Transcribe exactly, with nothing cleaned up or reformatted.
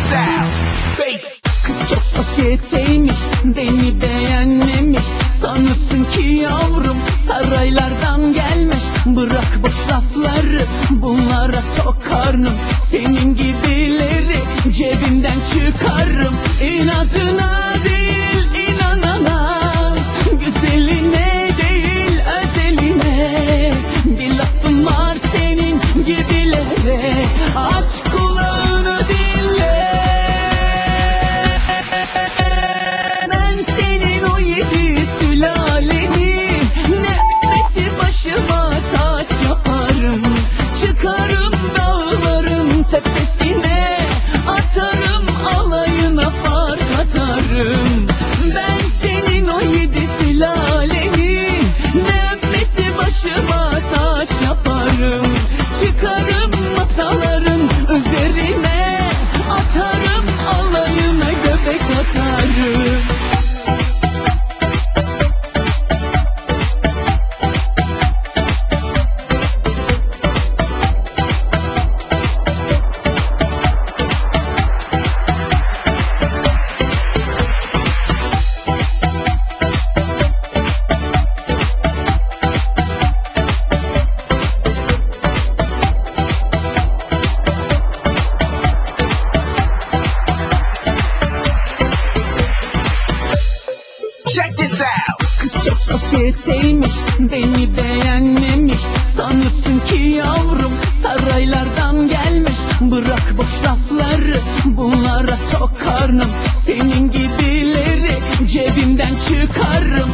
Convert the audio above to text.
this out. Bass. Kız çok sosyeteymiş, beni beğenmemiş. Sanırsın ki yavrum saraylardan gelmiş. Bırak boş lafları, bunlara tok karnım. Senin gibileri cebimden çıkarım. İnadına değil inanana, güzeline değil özeline. Bir lafım var senin gibilere, aç kulağını dinle. Ben senin o yedi sülaleni nefesi başıma taç yaparım. Çıkarım dağların tepesine, atarım alayına fark atarım. Ben senin o yedi sülaleni nefesi başıma taç yaparım. Çıkarım masaların üzerine, atarım alayına göbek atarım. Check this out. Kız çok sosyeteymiş, beni beğenmemiş. Sanırsın ki yavrum saraylardan gelmiş. Bırak boş lafları, bunlara tok karnım. Senin gibileri cebimden çıkarım.